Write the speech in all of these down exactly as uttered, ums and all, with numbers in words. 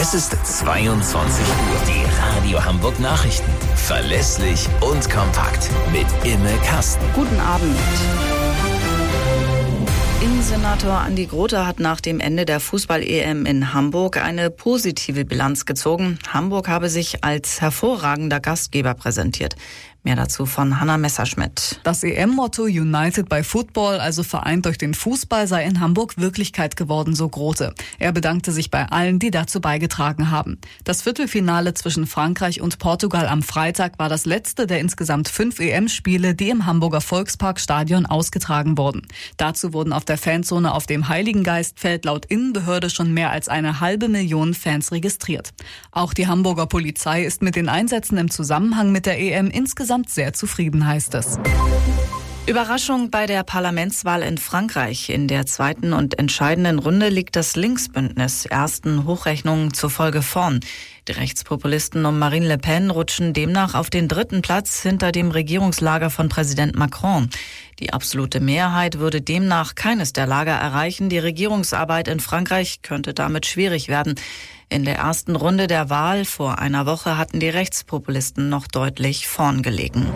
Es ist zweiundzwanzig Uhr. Die Radio Hamburg Nachrichten. Verlässlich und kompakt mit Imme Kasten. Guten Abend. Innensenator Andi Grothe hat nach dem Ende der Fußball-E M in Hamburg eine positive Bilanz gezogen. Hamburg habe sich als hervorragender Gastgeber präsentiert. Mehr dazu von Hanna Messerschmidt. Das E M-Motto United by Football, also vereint durch den Fußball, sei in Hamburg Wirklichkeit geworden, so Grothe. Er bedankte sich bei allen, die dazu beigetragen haben. Das Viertelfinale zwischen Frankreich und Portugal am Freitag war das letzte der insgesamt fünf E M-Spiele, die im Hamburger Volksparkstadion ausgetragen wurden. Dazu wurden auf der Fanzone auf dem Heiligengeistfeld laut Innenbehörde schon mehr als eine halbe Million Fans registriert. Auch die Hamburger Polizei ist mit den Einsätzen im Zusammenhang mit der E M insgesamt sehr zufrieden, heißt es. Überraschung bei der Parlamentswahl in Frankreich. In der zweiten und entscheidenden Runde liegt das Linksbündnis ersten Hochrechnungen zufolge vorn. Die Rechtspopulisten um Marine Le Pen rutschen demnach auf den dritten Platz hinter dem Regierungslager von Präsident Macron. Die absolute Mehrheit würde demnach keines der Lager erreichen. Die Regierungsarbeit in Frankreich könnte damit schwierig werden. In der ersten Runde der Wahl vor einer Woche hatten die Rechtspopulisten noch deutlich vorn gelegen.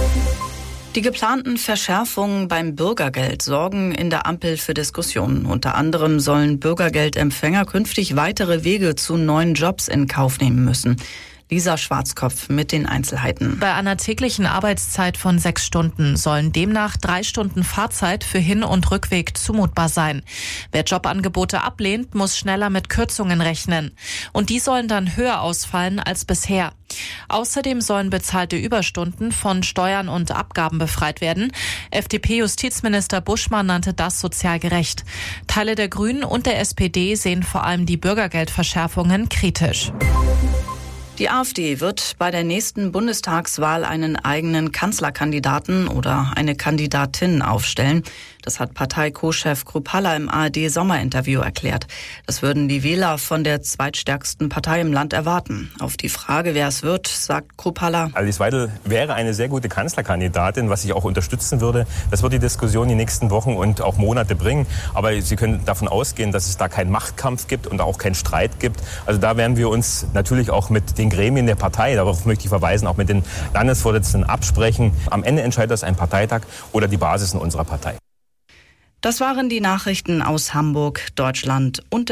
Die geplanten Verschärfungen beim Bürgergeld sorgen in der Ampel für Diskussionen. Unter anderem sollen Bürgergeldempfänger künftig weitere Wege zu neuen Jobs in Kauf nehmen müssen. Lisa Schwarzkopf mit den Einzelheiten. Bei einer täglichen Arbeitszeit von sechs Stunden sollen demnach drei Stunden Fahrzeit für Hin- und Rückweg zumutbar sein. Wer Jobangebote ablehnt, muss schneller mit Kürzungen rechnen. Und die sollen dann höher ausfallen als bisher. Außerdem sollen bezahlte Überstunden von Steuern und Abgaben befreit werden. F D P-Justizminister Buschmann nannte das sozial gerecht. Teile der Grünen und der S P D sehen vor allem die Bürgergeldverschärfungen kritisch. Die AfD wird bei der nächsten Bundestagswahl einen eigenen Kanzlerkandidaten oder eine Kandidatin aufstellen. Das hat Partei-Co-Chef Kruppalla im A R D-Sommerinterview erklärt. Das würden die Wähler von der zweitstärksten Partei im Land erwarten. Auf die Frage, wer es wird, sagt Kruppalla: Alice Weidel wäre eine sehr gute Kanzlerkandidatin, was ich auch unterstützen würde. Das wird die Diskussion die nächsten Wochen und auch Monate bringen. Aber Sie können davon ausgehen, dass es da keinen Machtkampf gibt und auch keinen Streit gibt. Also da werden wir uns natürlich auch mit den Gremien der Partei, darauf möchte ich verweisen, auch mit den Landesvorsitzenden absprechen. Am Ende entscheidet das ein Parteitag oder die Basis in unserer Partei. Das waren die Nachrichten aus Hamburg, Deutschland und